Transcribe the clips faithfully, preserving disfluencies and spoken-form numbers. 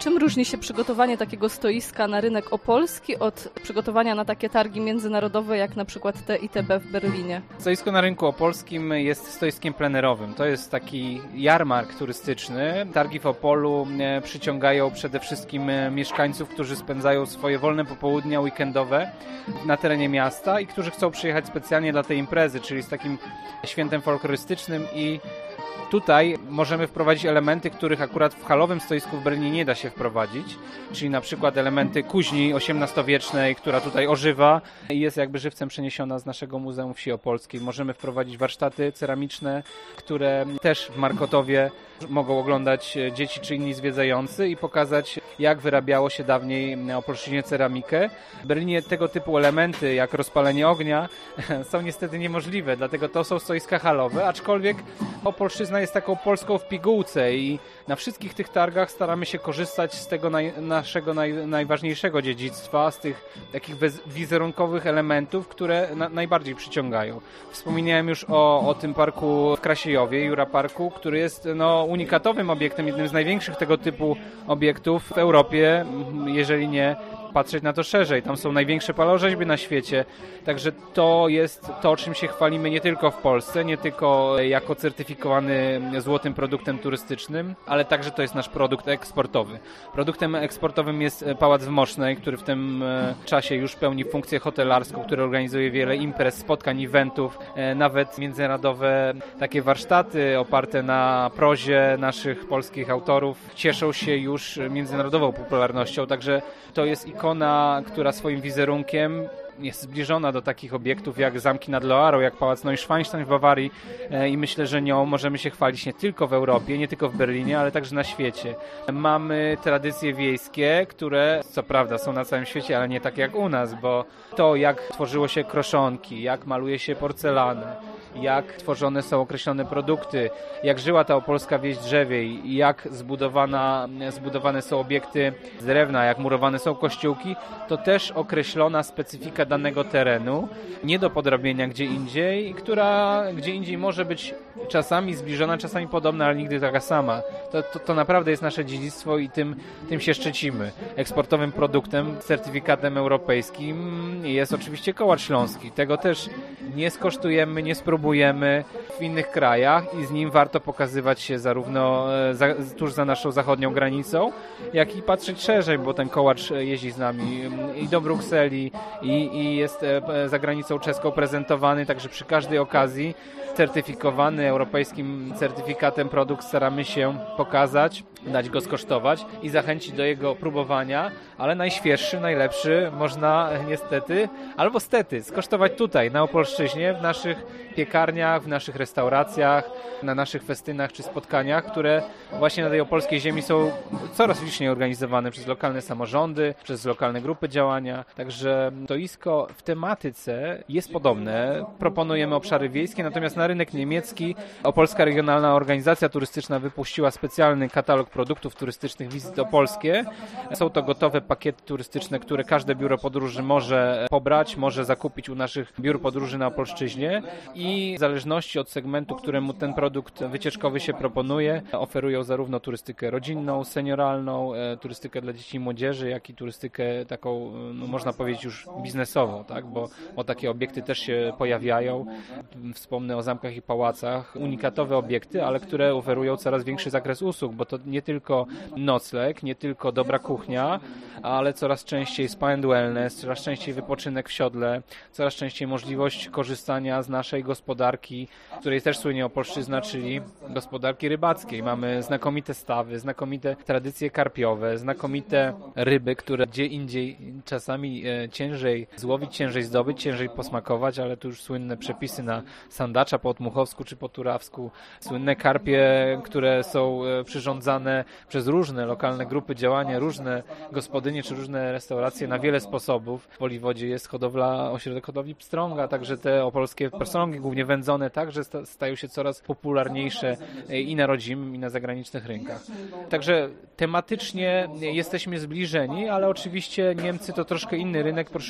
Czym różni się przygotowanie takiego stoiska na rynek opolski od przygotowania na takie targi międzynarodowe, jak na przykład te I T B w Berlinie? Stoisko na rynku opolskim jest stoiskiem plenerowym. To jest taki jarmark turystyczny. Targi w Opolu przyciągają przede wszystkim mieszkańców, którzy spędzają swoje wolne popołudnia weekendowe na terenie miasta i którzy chcą przyjechać specjalnie dla tej imprezy, czyli z takim świętem folklorystycznym i tutaj możemy wprowadzić elementy, których akurat w halowym stoisku w Berlinie nie da się wprowadzić, czyli na przykład elementy kuźni osiemnastowiecznej, która tutaj ożywa i jest jakby żywcem przeniesiona z naszego Muzeum Wsi Opolskiej. Możemy wprowadzić warsztaty ceramiczne, które też w Markotowie mogą oglądać dzieci czy inni zwiedzający i pokazać, jak wyrabiało się dawniej na Opolszczyźnie ceramikę. W Berlinie tego typu elementy, jak rozpalenie ognia, są niestety niemożliwe, dlatego to są stoiska halowe, aczkolwiek Opolszczyzna jest taką Polską w pigułce i na wszystkich tych targach staramy się korzystać z tego naj, naszego naj, najważniejszego dziedzictwa, z tych takich wizerunkowych elementów, które na, najbardziej przyciągają. Wspomniałem już o, o tym parku w Krasiejowie, Jura Parku, który jest no, unikatowym obiektem, jednym z największych tego typu obiektów w Europie, jeżeli nie patrzeć na to szerzej. Tam są największe palorzeźby na świecie, także to jest to, czym się chwalimy nie tylko w Polsce, nie tylko jako certyfikowany złotym produktem turystycznym, ale także to jest nasz produkt eksportowy. Produktem eksportowym jest Pałac w Mosznej, który w tym czasie już pełni funkcję hotelarską, który organizuje wiele imprez, spotkań, eventów, nawet międzynarodowe takie warsztaty oparte na prozie naszych polskich autorów cieszą się już międzynarodową popularnością, także to jest ikona, która swoim wizerunkiem jest zbliżona do takich obiektów jak zamki nad Loarą, jak Pałac Neuschwanstein w Bawarii i myślę, że nią możemy się chwalić nie tylko w Europie, nie tylko w Berlinie, ale także na świecie. Mamy tradycje wiejskie, które co prawda są na całym świecie, ale nie tak jak u nas, bo to jak tworzyło się kroszonki, jak maluje się porcelanę, jak tworzone są określone produkty, jak żyła ta opolska wieś drzewiej, jak zbudowana, zbudowane są obiekty z drewna, jak murowane są kościółki, to też określona specyfika danego terenu, nie do podrobienia gdzie indziej, która gdzie indziej może być czasami zbliżona, czasami podobna, ale nigdy taka sama. To, to, to naprawdę jest nasze dziedzictwo i tym, tym się szczycimy. Eksportowym produktem, certyfikatem europejskim jest oczywiście kołacz śląski. Tego też nie skosztujemy, nie spróbujemy w innych krajach i z nim warto pokazywać się zarówno za, tuż za naszą zachodnią granicą, jak i patrzeć szerzej, bo ten kołacz jeździ z nami i do Brukseli i, i jest za granicą czeską prezentowany, także przy każdej okazji certyfikowany europejskim certyfikatem produkt staramy się pokazać, dać go skosztować i zachęcić do jego próbowania, ale najświeższy, najlepszy można niestety, albo stety, skosztować tutaj, na Opolszczyźnie, w naszych piekarniach, w naszych restauracjach, na naszych festynach czy spotkaniach, które właśnie na tej opolskiej ziemi są coraz liczniej organizowane przez lokalne samorządy, przez lokalne grupy działania. Także stoisko w tematyce jest podobne. Proponujemy obszary wiejskie, natomiast na rynek niemiecki Opolska Regionalna Organizacja Turystyczna wypuściła specjalny katalog produktów turystycznych Wizyty Opolskie. Są to gotowe pakiety turystyczne, które każde biuro podróży może pobrać, może zakupić u naszych biur podróży na Opolszczyźnie i w zależności od segmentu, któremu ten produkt wycieczkowy się proponuje, oferują zarówno turystykę rodzinną, senioralną, turystykę dla dzieci i młodzieży, jak i turystykę taką, no można powiedzieć już biznesową, tak? bo, bo takie obiekty też się pojawiają. Wspomnę o zamkach i pałacach, unikatowe obiekty, ale które oferują coraz większy zakres usług, bo to nie tylko nocleg, nie tylko dobra kuchnia, ale coraz częściej spa and wellness, coraz częściej wypoczynek w siodle, coraz częściej możliwość korzystania z naszej gospodarki, której też słynie Opolszczyzna, czyli gospodarki rybackiej. Mamy znakomite stawy, znakomite tradycje karpiowe, znakomite ryby, które gdzie indziej czasami ciężej złowić, ciężej zdobyć, ciężej posmakować, ale tu już słynne przepisy na sandacza po otmuchowsku czy po turawsku, słynne karpie, które są przyrządzane przez różne lokalne grupy działania, różne gospodynie czy różne restauracje na wiele sposobów. W Poliwodzie jest hodowla, ośrodek hodowli pstrąga, także te opolskie pstrągi, głównie wędzone, także stają się coraz popularniejsze i na rodzimym, i na zagranicznych rynkach. Także tematycznie jesteśmy zbliżeni, ale oczywiście Niemcy to troszkę inny rynek, poszukują troszkę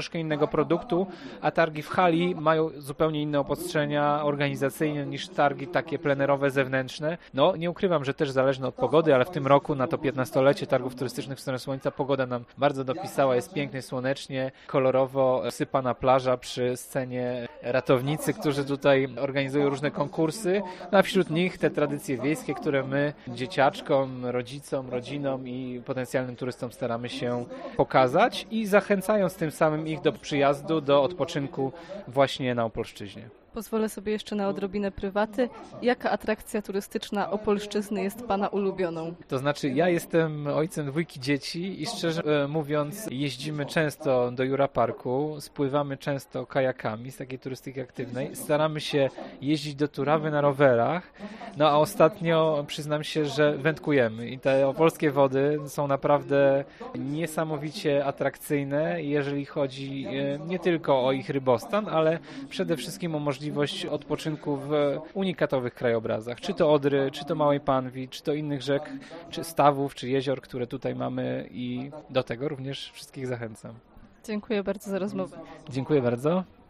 troszkę innego produktu, a targi w hali mają zupełnie inne obostrzenia organizacyjne niż targi takie plenerowe, zewnętrzne. No, nie ukrywam, że też zależne od pogody, ale w tym roku na to piętnastolecie targów turystycznych w stronę słońca pogoda nam bardzo dopisała, jest pięknie, słonecznie, kolorowo sypana plaża przy scenie ratownicy, którzy tutaj organizują różne konkursy, no a wśród nich te tradycje wiejskie, które my dzieciaczkom, rodzicom, rodzinom i potencjalnym turystom staramy się pokazać i zachęcając tym samym ich do przyjazdu, do odpoczynku właśnie na Opolszczyźnie. Pozwolę sobie jeszcze na odrobinę prywaty. Jaka atrakcja turystyczna Opolszczyzny jest Pana ulubioną? To znaczy, ja jestem ojcem dwójki dzieci i szczerze mówiąc, jeździmy często do Jura Parku, spływamy często kajakami z takiej turystyki aktywnej, staramy się jeździć do Turawy na rowerach, no a ostatnio przyznam się, że wędkujemy i te opolskie wody są naprawdę niesamowicie atrakcyjne, jeżeli chodzi nie tylko o ich rybostan, ale przede wszystkim o możliwość możliwość odpoczynku w unikatowych krajobrazach. Czy to Odry, czy to Małej Panwi, czy to innych rzek, czy stawów, czy jezior, które tutaj mamy i do tego również wszystkich zachęcam. Dziękuję bardzo za rozmowę. Dziękuję bardzo.